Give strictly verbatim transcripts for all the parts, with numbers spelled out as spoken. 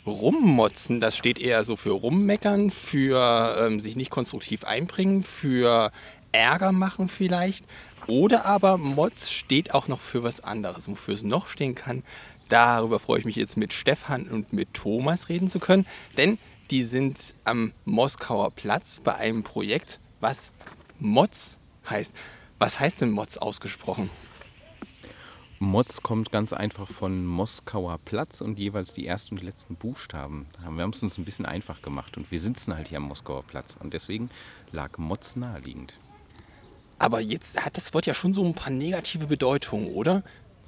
Rummotzen, das steht eher so für rummeckern, für ähm, sich nicht konstruktiv einbringen, für Ärger machen vielleicht. Oder aber Motz steht auch noch für was anderes. Wofür es noch stehen kann, darüber freue ich mich jetzt mit Stefan und mit Thomas reden zu können. Denn die sind am Moskauer Platz bei einem Projekt, was Motz heißt. Was heißt denn Motz ausgesprochen? Motz kommt ganz einfach von Moskauer Platz und jeweils die ersten und die letzten Buchstaben. Wir haben es uns ein bisschen einfach gemacht und wir sitzen halt hier am Moskauer Platz und deswegen lag Motz naheliegend. Aber jetzt hat das Wort ja schon so ein paar negative Bedeutungen, oder?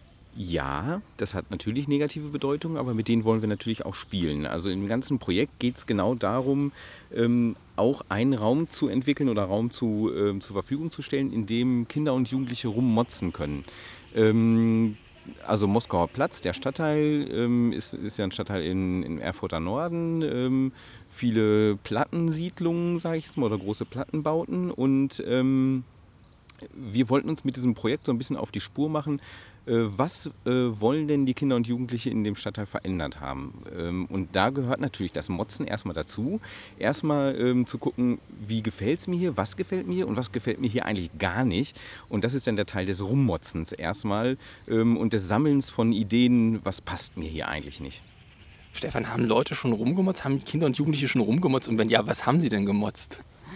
Ja, das hat natürlich negative Bedeutungen, aber mit denen wollen wir natürlich auch spielen. Also im ganzen Projekt geht es genau darum, ähm, auch einen Raum zu entwickeln oder Raum zu, ähm, zur Verfügung zu stellen, in dem Kinder und Jugendliche rummotzen können. Ähm, also Moskauer Platz, der Stadtteil, ähm, ist, ist ja ein Stadtteil in, im Erfurter Norden. Ähm, viele Plattensiedlungen, sage ich jetzt mal, oder große Plattenbauten. Und ähm, wir wollten uns mit diesem Projekt so ein bisschen auf die Spur machen, äh, was äh, wollen denn die Kinder und Jugendliche in dem Stadtteil verändert haben. Ähm, und da gehört natürlich das Motzen erstmal dazu. Erstmal ähm, zu gucken, wie gefällt es mir hier, was gefällt mir und was gefällt mir hier eigentlich gar nicht. Und das ist dann der Teil des Rummotzens erstmal ähm, und des Sammelns von Ideen, was passt mir hier eigentlich nicht. Stefan, haben Leute schon rumgemotzt? Haben Kinder und Jugendliche schon rumgemotzt? Und wenn ja, was haben sie denn gemotzt?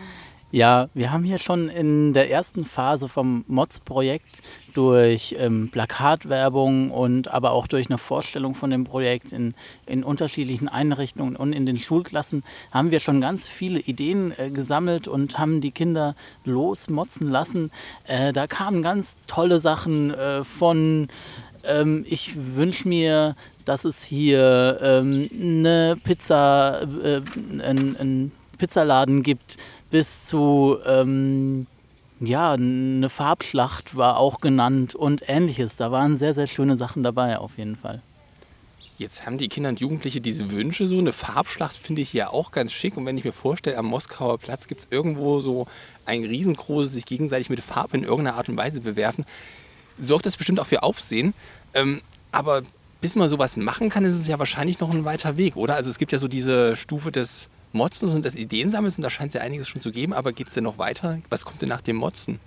Ja, wir haben hier schon in der ersten Phase vom Mods-Projekt durch ähm, Plakatwerbung und aber auch durch eine Vorstellung von dem Projekt in, in unterschiedlichen Einrichtungen und in den Schulklassen haben wir schon ganz viele Ideen äh, gesammelt und haben die Kinder losmotzen lassen. Äh, da kamen ganz tolle Sachen äh, von ähm, ich wünsche mir, dass es hier ähm, eine Pizza, äh, ein, ein Pizzaladen gibt, bis zu, ähm, ja, eine Farbschlacht war auch genannt und ähnliches. Da waren sehr, sehr schöne Sachen dabei auf jeden Fall. Jetzt haben die Kinder und Jugendliche diese Wünsche, so eine Farbschlacht finde ich ja auch ganz schick. Und wenn ich mir vorstelle, am Moskauer Platz gibt es irgendwo so ein riesengroßes, sich gegenseitig mit Farbe in irgendeiner Art und Weise bewerfen, sorgt das bestimmt auch für Aufsehen. Ähm, aber bis man sowas machen kann, ist es ja wahrscheinlich noch ein weiter Weg, oder? Also es gibt ja so diese Stufe des Motzens und des Ideensammels und da scheint es ja einiges schon zu geben, aber geht es denn noch weiter? Was kommt denn nach dem Motzen?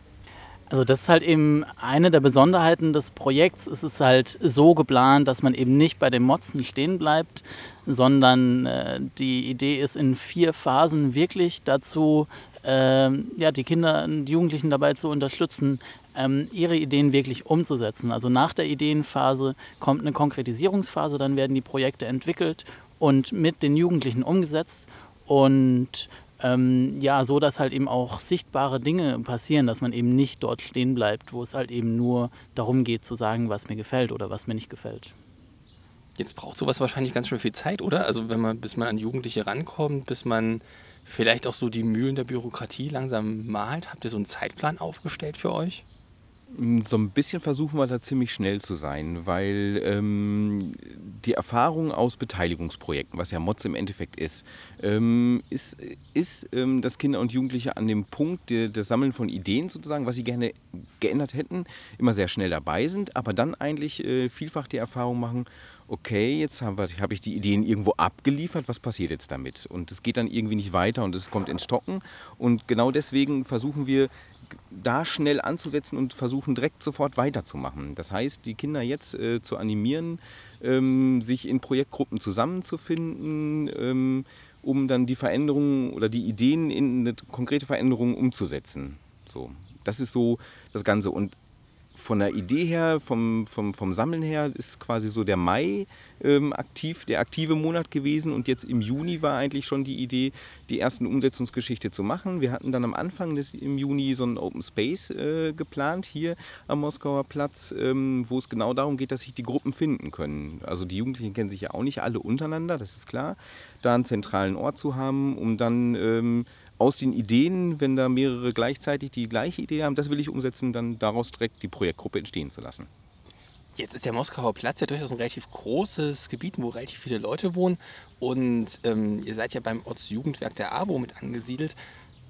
Also das ist halt eben eine der Besonderheiten des Projekts. Es ist halt so geplant, dass man eben nicht bei dem Motzen stehen bleibt, sondern äh, die Idee ist in vier Phasen wirklich dazu, äh, ja, die Kinder und Jugendlichen dabei zu unterstützen, ähm, ihre Ideen wirklich umzusetzen. Also nach der Ideenphase kommt eine Konkretisierungsphase, dann werden die Projekte entwickelt und mit den Jugendlichen umgesetzt und ähm, ja, so dass halt eben auch sichtbare Dinge passieren, dass man eben nicht dort stehen bleibt, wo es halt eben nur darum geht zu sagen, was mir gefällt oder was mir nicht gefällt. Jetzt braucht sowas wahrscheinlich ganz schön viel Zeit, oder? Also wenn man, bis man an Jugendliche rankommt, bis man vielleicht auch so die Mühlen der Bürokratie langsam malt. Habt ihr so einen Zeitplan aufgestellt für euch? So ein bisschen versuchen wir da ziemlich schnell zu sein, weil ähm, die Erfahrung aus Beteiligungsprojekten, was ja Motz im Endeffekt ist, ähm, ist, ist ähm, dass Kinder und Jugendliche an dem Punkt des de Sammeln von Ideen sozusagen, was sie gerne geändert hätten, immer sehr schnell dabei sind, aber dann eigentlich äh, vielfach die Erfahrung machen, okay, jetzt habe hab ich die Ideen irgendwo abgeliefert, was passiert jetzt damit? Und es geht dann irgendwie nicht weiter und es kommt ins Stocken und genau deswegen versuchen wir, da schnell anzusetzen und versuchen direkt sofort weiterzumachen. Das heißt, die Kinder jetzt äh, zu animieren, ähm, sich in Projektgruppen zusammenzufinden, ähm, um dann die Veränderungen oder die Ideen in eine konkrete Veränderung umzusetzen. So, das ist so das Ganze. Und von der Idee her, vom, vom, vom Sammeln her, ist quasi so der Mai ähm, aktiv, der aktive Monat gewesen. Und jetzt im Juni war eigentlich schon die Idee, die ersten Umsetzungsgeschichte zu machen. Wir hatten dann am Anfang des im Juni so einen Open Space äh, geplant, hier am Moskauer Platz, ähm, wo es genau darum geht, dass sich die Gruppen finden können. Also die Jugendlichen kennen sich ja auch nicht alle untereinander, das ist klar. Da einen zentralen Ort zu haben, um dann Ähm, aus den Ideen, wenn da mehrere gleichzeitig die gleiche Idee haben, das will ich umsetzen, dann daraus direkt die Projektgruppe entstehen zu lassen. Jetzt ist der Moskauer Platz ja durchaus ein relativ großes Gebiet, wo relativ viele Leute wohnen. Und ähm, ihr seid ja beim Ortsjugendwerk der A W O mit angesiedelt.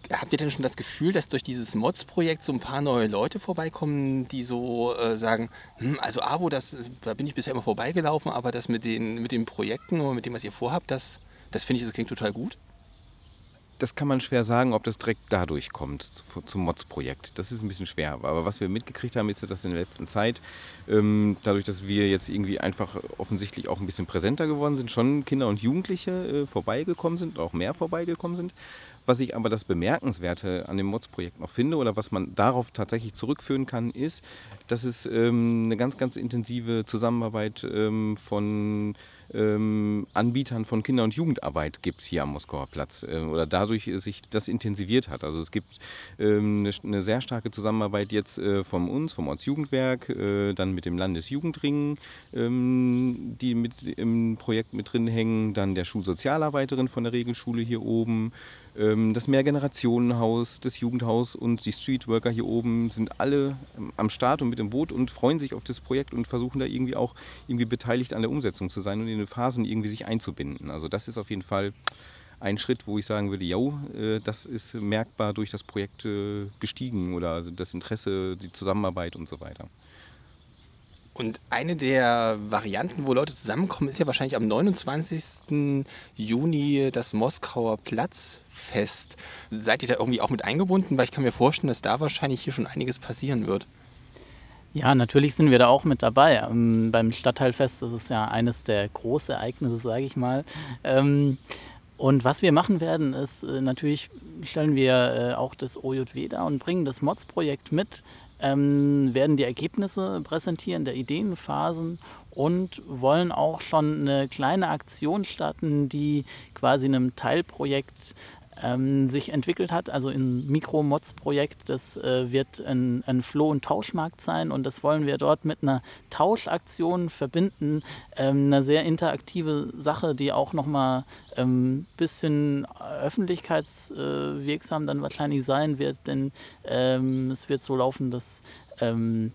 habt ihr denn schon das Gefühl, dass durch dieses Mods-Projekt so ein paar neue Leute vorbeikommen, die so äh, sagen, hm, also AWO, das, da bin ich bisher immer vorbeigelaufen, aber das mit den, mit den Projekten oder mit dem, was ihr vorhabt, das, das finde ich, das klingt total gut? Das kann man schwer sagen, ob das direkt dadurch kommt, zu- zum Mods-Projekt. Das ist ein bisschen schwer. Aber was wir mitgekriegt haben, ist, dass in der letzten Zeit, ähm, dadurch, dass wir jetzt irgendwie einfach offensichtlich auch ein bisschen präsenter geworden sind, schon Kinder und Jugendliche äh, vorbeigekommen sind, auch mehr vorbeigekommen sind. Was ich aber das Bemerkenswerte an dem Mods-Projekt noch finde oder was man darauf tatsächlich zurückführen kann, ist, dass es ähm, eine ganz, ganz intensive Zusammenarbeit ähm, von ähm, Anbietern von Kinder- und Jugendarbeit gibt hier am Moskauer Platz äh, oder dadurch äh, sich das intensiviert hat. Also es gibt ähm, eine, eine sehr starke Zusammenarbeit jetzt äh, von uns, vom Ortsjugendwerk, äh, dann mit dem Landesjugendring, ähm, die mit im Projekt mit drin hängen, dann der Schulsozialarbeiterin von der Regelschule hier oben, ähm, das Mehrgenerationenhaus, das Jugendhaus und die Streetworker hier oben sind alle ähm, am Start und mit im Boot und freuen sich auf das Projekt und versuchen da irgendwie auch irgendwie beteiligt an der Umsetzung zu sein und in den Phasen irgendwie sich einzubinden. Also das ist auf jeden Fall ein Schritt, wo ich sagen würde, jo, äh, das ist merkbar durch das Projekt äh, gestiegen oder das Interesse, die Zusammenarbeit und so weiter. Und eine der Varianten, wo Leute zusammenkommen, ist ja wahrscheinlich am neunundzwanzigsten Juni das Moskauer Platzfest. Seid ihr da irgendwie auch mit eingebunden? Weil ich kann mir vorstellen, dass da wahrscheinlich hier schon einiges passieren wird. Ja, natürlich sind wir da auch mit dabei. Ähm, beim Stadtteilfest, das ist ja eines der Großereignisse, sage ich mal. Ähm, und was wir machen werden, ist äh, natürlich stellen wir äh, auch das O J W dar und bringen das Mods-Projekt mit, ähm, werden die Ergebnisse präsentieren der Ideenphasen und wollen auch schon eine kleine Aktion starten, die quasi einem Teilprojekt ähm, sich entwickelt hat, also ein Mikro-Mods-Projekt. Das äh, wird ein, ein Floh- und Tauschmarkt sein und das wollen wir dort mit einer Tauschaktion verbinden. Ähm, eine sehr interaktive Sache, die auch nochmal ein ähm, bisschen öffentlichkeitswirksam dann wahrscheinlich sein wird, denn ähm, es wird so laufen, dass ähm,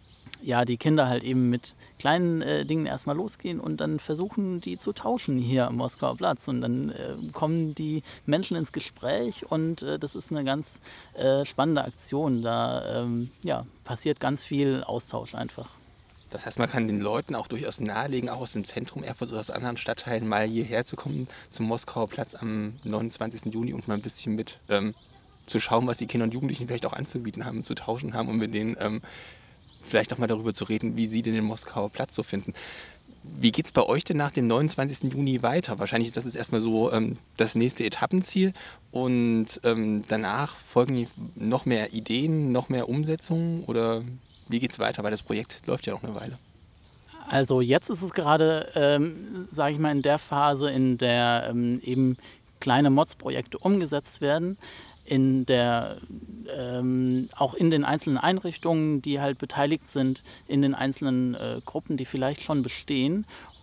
ja, die Kinder halt eben mit kleinen äh, Dingen erstmal losgehen und dann versuchen, die zu tauschen hier am Moskauer Platz. Und dann äh, kommen die Menschen ins Gespräch und äh, das ist eine ganz äh, spannende Aktion. Da ähm, ja, passiert ganz viel Austausch einfach. Das heißt, man kann den Leuten auch durchaus nahelegen, auch aus dem Zentrum Erfurt oder aus anderen Stadtteilen mal hierher zu kommen zum Moskauer Platz am neunundzwanzigsten Juni und mal ein bisschen mit ähm, zu schauen, was die Kinder und Jugendlichen vielleicht auch anzubieten haben, zu tauschen haben und mit denen ähm, vielleicht auch mal darüber zu reden, wie sie denn den Moskauer Platz so finden. Wie geht es bei euch denn nach dem neunundzwanzigsten Juni weiter? Wahrscheinlich ist das jetzt erstmal so ähm, das nächste Etappenziel und ähm, danach folgen noch mehr Ideen, noch mehr Umsetzungen oder wie geht es weiter? Weil das Projekt läuft ja noch eine Weile. Also jetzt ist es gerade, ähm, sage ich mal, in der Phase, in der ähm, eben kleine Mods-Projekte umgesetzt werden. In der, ähm, auch in den einzelnen Einrichtungen, die halt beteiligt sind, in den einzelnen äh, Gruppen, die vielleicht schon bestehen.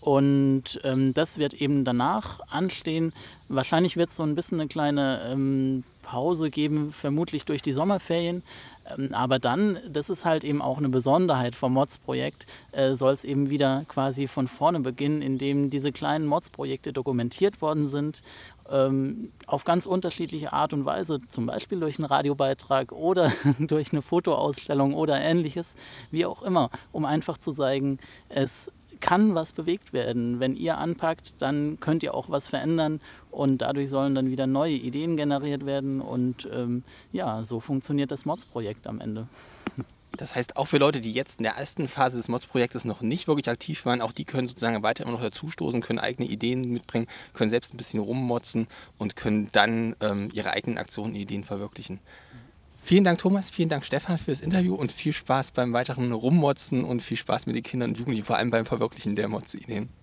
Und ähm, das wird eben danach anstehen. Wahrscheinlich wird es so ein bisschen eine kleine ähm, Pause geben, vermutlich durch die Sommerferien. Ähm, aber dann, das ist halt eben auch eine Besonderheit vom Mods-Projekt, äh, soll es eben wieder quasi von vorne beginnen, indem diese kleinen Mods-Projekte dokumentiert worden sind. Ähm, auf ganz unterschiedliche Art und Weise, zum Beispiel durch einen Radiobeitrag oder durch eine Fotoausstellung oder ähnliches, wie auch immer, um einfach zu zeigen, es kann was bewegt werden. Wenn ihr anpackt, dann könnt ihr auch was verändern und dadurch sollen dann wieder neue Ideen generiert werden und ähm, ja, so funktioniert das Mods-Projekt am Ende. Das heißt, auch für Leute, die jetzt in der ersten Phase des Mods-Projektes noch nicht wirklich aktiv waren, auch die können sozusagen weiter immer noch dazustoßen, können eigene Ideen mitbringen, können selbst ein bisschen rummotzen und können dann ähm, ihre eigenen Aktionen und Ideen verwirklichen. Vielen Dank, Thomas, vielen Dank, Stefan, für das Interview und viel Spaß beim weiteren Rummotzen und viel Spaß mit den Kindern und Jugendlichen, vor allem beim Verwirklichen der Mods-Ideen.